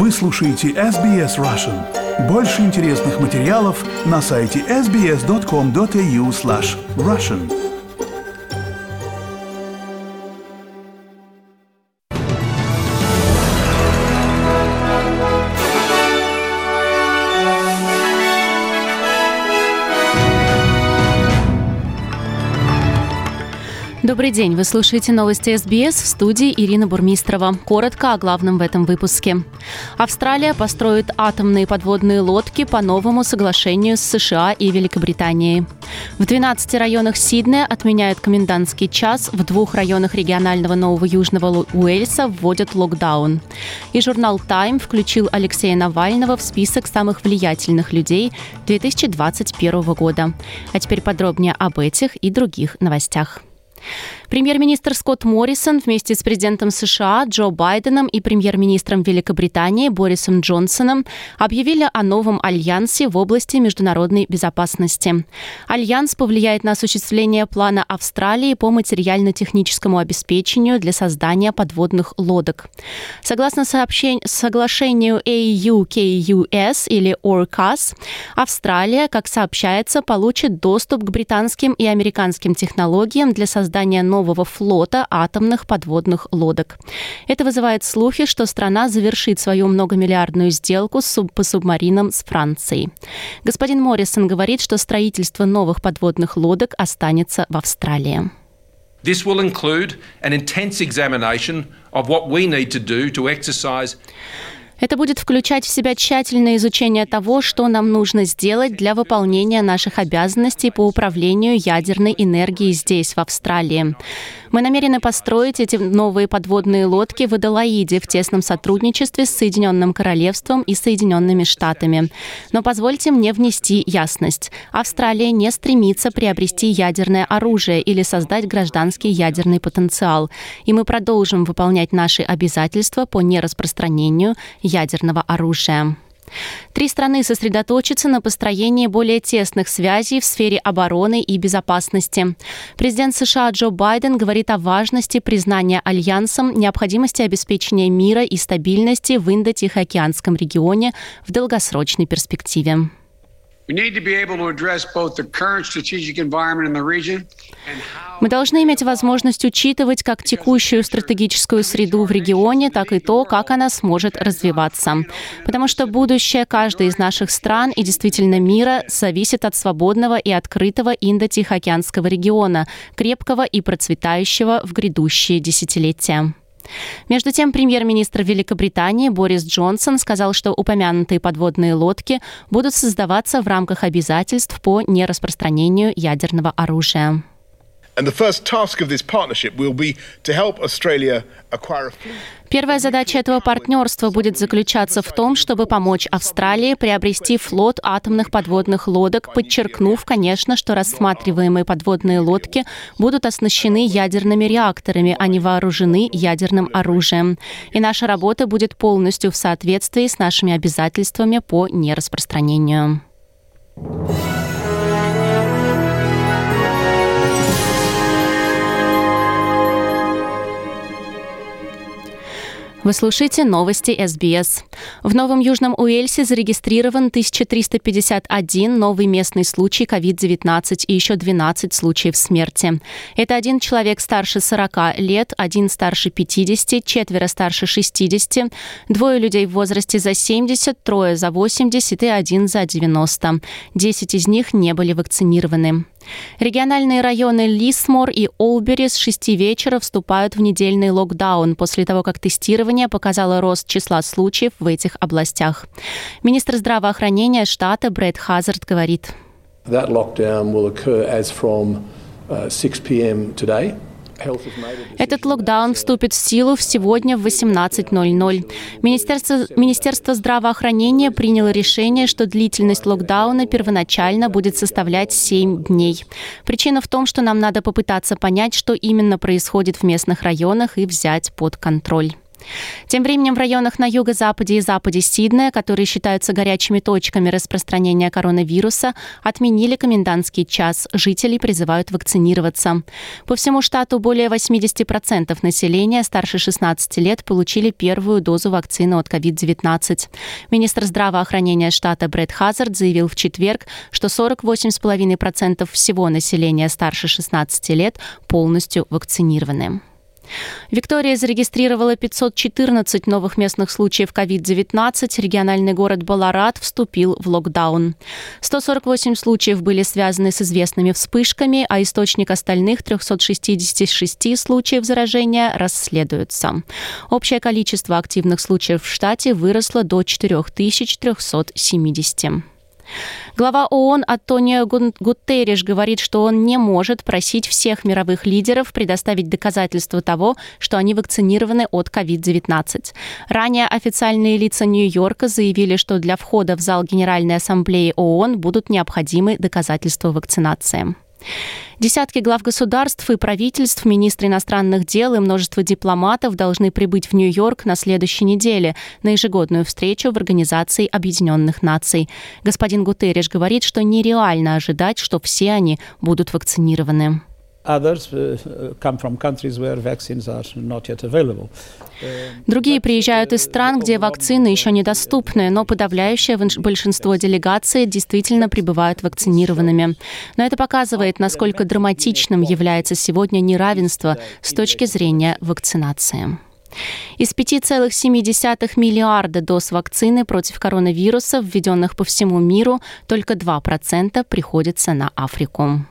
Вы слушаете SBS Russian. Больше интересных материалов на сайте sbs.com.au/russian. Добрый день, вы слушаете новости СБС, в студии Ирина Бурмистрова. Коротко о главном в этом выпуске. Австралия построит атомные подводные лодки по новому соглашению с США и Великобританией. В 12 районах Сиднея отменяют комендантский час, в 2 районах регионального Нового Южного Уэльса вводят локдаун. И журнал Time включил Алексея Навального в список самых влиятельных людей 2021 года. А теперь подробнее об этих и других новостях. Премьер-министр Скотт Моррисон вместе с президентом США Джо Байденом и премьер-министром Великобритании Борисом Джонсоном объявили о новом альянсе в области международной безопасности. Альянс повлияет на осуществление плана Австралии по материально-техническому обеспечению для создания подводных лодок. Согласно соглашению AUKUS или AUKUS, Австралия, как сообщается, получит доступ к британским и американским технологиям для создания нового флота атомных подводных лодок. Это вызывает слухи, что страна завершит свою многомиллиардную сделку по субмаринам с Францией. Господин Моррисон говорит, что строительство новых подводных лодок останется в Австралии. This will include an intense examination of what we need to do to exercise. Это будет включать в себя тщательное изучение того, что нам нужно сделать для выполнения наших обязанностей по управлению ядерной энергией здесь, в Австралии. Мы намерены построить эти новые подводные лодки в Аделаиде в тесном сотрудничестве с Соединенным Королевством и Соединенными Штатами. Но позвольте мне внести ясность. Австралия не стремится приобрести ядерное оружие или создать гражданский ядерный потенциал. И мы продолжим выполнять наши обязательства по нераспространению ядерного оружия. 3 страны сосредоточатся на построении более тесных связей в сфере обороны и безопасности. Президент США Джо Байден говорит о важности признания Альянсом необходимости обеспечения мира и стабильности в Индо-Тихоокеанском регионе в долгосрочной перспективе. Мы должны иметь возможность учитывать как текущую стратегическую среду в регионе, так и то, как она сможет развиваться. Потому что будущее каждой из наших стран и действительно мира зависит от свободного и открытого Индо-Тихоокеанского региона, крепкого и процветающего в грядущие десятилетия. Между тем, премьер-министр Великобритании Борис Джонсон сказал, что упомянутые подводные лодки будут создаваться в рамках обязательств по нераспространению ядерного оружия. Первая задача этого партнерства будет заключаться в том, чтобы помочь Австралии приобрести флот атомных подводных лодок, подчеркнув, конечно, что рассматриваемые подводные лодки будут оснащены ядерными реакторами, а не вооружены ядерным оружием. И наша работа будет полностью в соответствии с нашими обязательствами по нераспространению. Вы слушаете новости СБС. В Новом Южном Уэльсе зарегистрирован 1351 новый местный случай COVID-19 и еще 12 случаев смерти. Это 1 человек старше 40 лет, 1 старше 50, 4 старше 60, 2 людей в возрасте за 70, 3 за 80 и 1 за 90. 10 из них не были вакцинированы. Региональные районы Лисмор и Олбери с 6 вечера вступают в недельный локдаун после того, как тестирование показало рост числа случаев в этих областях. Министр здравоохранения штата Брэд Хазард говорит: That lockdown will occur as from 6 p.m. today. Этот локдаун вступит в силу сегодня в 18:00. Министерство здравоохранения приняло решение, что длительность локдауна первоначально будет составлять 7 дней. Причина в том, что нам надо попытаться понять, что именно происходит в местных районах и взять под контроль. Тем временем в районах на юго-западе и западе Сиднея, которые считаются горячими точками распространения коронавируса, отменили комендантский час. Жителей призывают вакцинироваться. По всему штату более 80% населения старше 16 лет получили первую дозу вакцины от COVID-19. Министр здравоохранения штата Брэд Хазард заявил в четверг, что 48,5% всего населения старше 16 лет полностью вакцинированы. Виктория зарегистрировала 514 новых местных случаев COVID-19. Региональный город Баларат вступил в локдаун. 148 случаев были связаны с известными вспышками, а источник остальных 366 случаев заражения расследуется. Общее количество активных случаев в штате выросло до 4370. Глава ООН Антонио Гутерриш говорит, что он не может просить всех мировых лидеров предоставить доказательства того, что они вакцинированы от COVID-19. Ранее официальные лица Нью-Йорка заявили, что для входа в зал Генеральной Ассамблеи ООН будут необходимы доказательства вакцинации. Десятки глав государств и правительств, министры иностранных дел и множество дипломатов должны прибыть в Нью-Йорк на следующей неделе на ежегодную встречу в Организации Объединенных Наций. Господин Гутерриш говорит, что нереально ожидать, что все они будут вакцинированы. Другие приезжают из стран, где вакцины еще недоступны, но подавляющее большинство делегаций действительно прибывают вакцинированными. Но это показывает, насколько драматичным является сегодня неравенство с точки зрения вакцинации. Из 5,7 миллиарда доз вакцины против коронавируса, введенных по всему миру, только 2% приходится на Африку.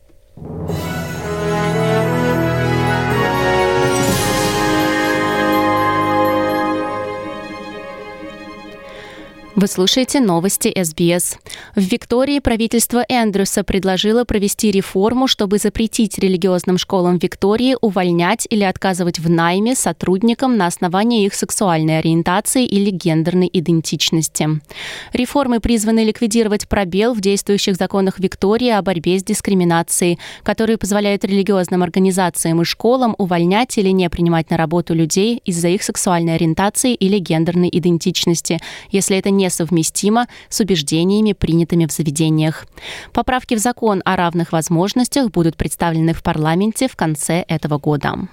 Вы слушаете новости СБС. В Виктории правительство Эндрюса предложило провести реформу, чтобы запретить религиозным школам Виктории увольнять или отказывать в найме сотрудникам на основании их сексуальной ориентации или гендерной идентичности. Реформы призваны ликвидировать пробел в действующих законах Виктории о борьбе с дискриминацией, которые позволяют религиозным организациям и школам увольнять или не принимать на работу людей из-за их сексуальной ориентации или гендерной идентичности, если это не совместимо с убеждениями, принятыми в заведениях. Поправки в закон о равных возможностях будут представлены в парламенте в конце этого года.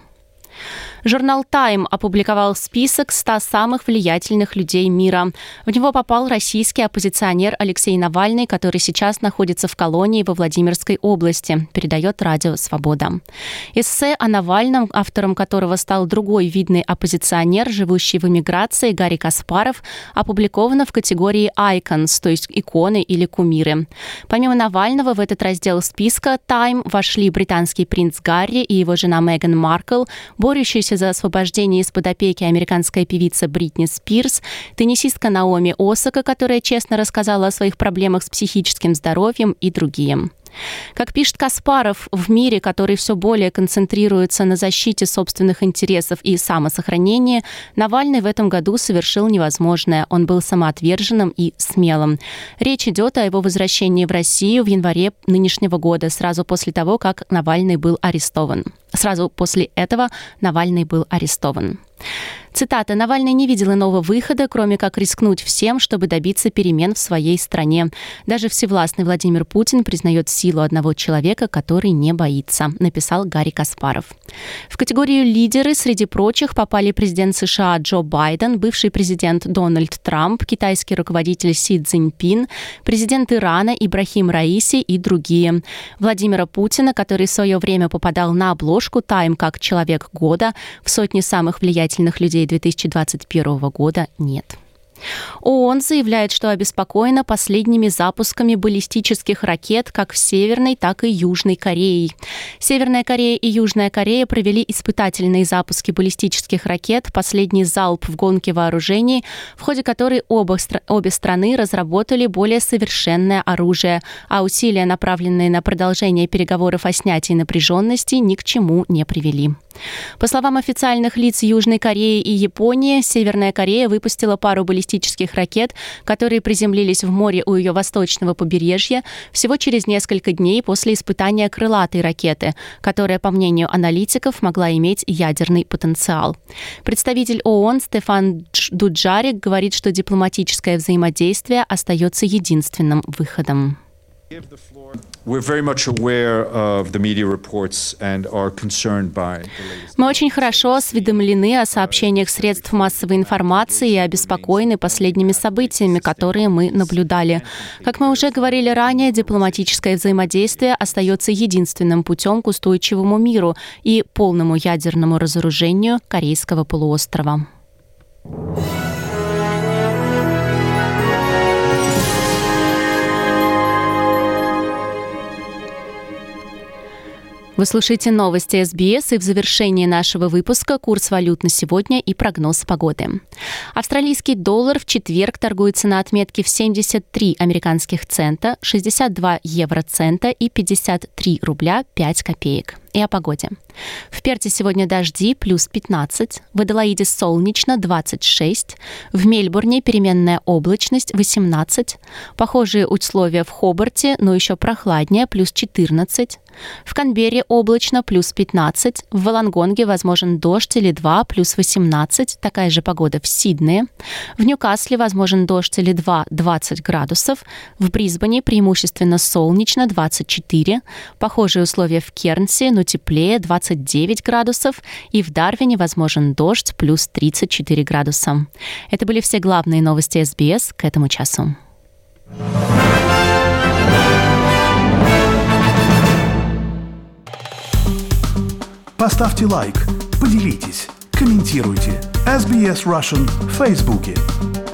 Журнал Time опубликовал список 100 самых влиятельных людей мира. В него попал российский оппозиционер Алексей Навальный, который сейчас находится в колонии во Владимирской области, передает Радио Свобода. Эссе о Навальном, автором которого стал другой видный оппозиционер, живущий в эмиграции, Гарри Каспаров, опубликовано в категории «Icons», то есть иконы или кумиры. Помимо Навального в этот раздел списка Time вошли британский принц Гарри и его жена Меган Маркл, борющаяся за освобождение из-под опеки американская певица Бритни Спирс, теннисистка Наоми Осака, которая честно рассказала о своих проблемах с психическим здоровьем, и другие. Как пишет Каспаров, в мире, который все более концентрируется на защите собственных интересов и самосохранении, Навальный в этом году совершил невозможное. Он был самоотверженным и смелым. Речь идет о его возвращении в Россию в январе нынешнего года, сразу после того, как Навальный был арестован. Сразу после этого Навальный был арестован. Цитата: «Навальный не видел иного выхода, кроме как рискнуть всем, чтобы добиться перемен в своей стране. Даже всевластный Владимир Путин признает силу одного человека, который не боится», написал Гарри Каспаров. В категорию «Лидеры» среди прочих попали президент США Джо Байден, бывший президент Дональд Трамп, китайский руководитель Си Цзиньпин, президент Ирана Ибрахим Раиси и другие. Владимира Путина, который в свое время попадал на обложку Time как «Человек года», в сотне самых влиятельных людей 2021 года нет. ООН заявляет, что обеспокоена последними запусками баллистических ракет как в Северной, так и Южной Корее. Северная Корея и Южная Корея провели испытательные запуски баллистических ракет, последний залп в гонке вооружений, в ходе которой обе страны разработали более совершенное оружие, а усилия, направленные на продолжение переговоров о снятии напряженности, ни к чему не привели. По словам официальных лиц Южной Кореи и Японии, Северная Корея выпустила пару баллистических баллистических ракет, которые приземлились в море у ее восточного побережья всего через несколько дней после испытания крылатой ракеты, которая, по мнению аналитиков, могла иметь ядерный потенциал. Представитель ООН Стефан Дуджарик говорит, что дипломатическое взаимодействие остается единственным выходом. Мы очень хорошо осведомлены о сообщениях средств массовой информации и обеспокоены последними событиями, которые мы наблюдали. Как мы уже говорили ранее, дипломатическое взаимодействие остается единственным путем к устойчивому миру и полному ядерному разоружению Корейского полуострова. Вы слушаете новости СБС, и в завершении нашего выпуска курс валют на сегодня и прогноз погоды. Австралийский доллар в четверг торгуется на отметке в 73 американских цента, 62 евроцента и 53 рубля 5 копеек. И о погоде. В Перте сегодня дожди, плюс 15, в Аделаиде солнечно, 26, в Мельбурне переменная облачность, 18, похожие условия в Хобарте, но еще прохладнее, плюс 14, в Канберре облачно, плюс 15, в Волонгонге возможен дождь или 2, плюс 18, такая же погода в Сиднее, в Ньюкасле возможен дождь или 2, 20 градусов, в Брисбене преимущественно солнечно, 24, похожие условия в Кернсе, но теплее, 29 градусов, и в Дарвине возможен дождь, плюс 34 градуса. Это были все главные новости СБС к этому часу. Поставьте лайк, поделитесь, комментируйте. SBS Russian в Фейсбуке.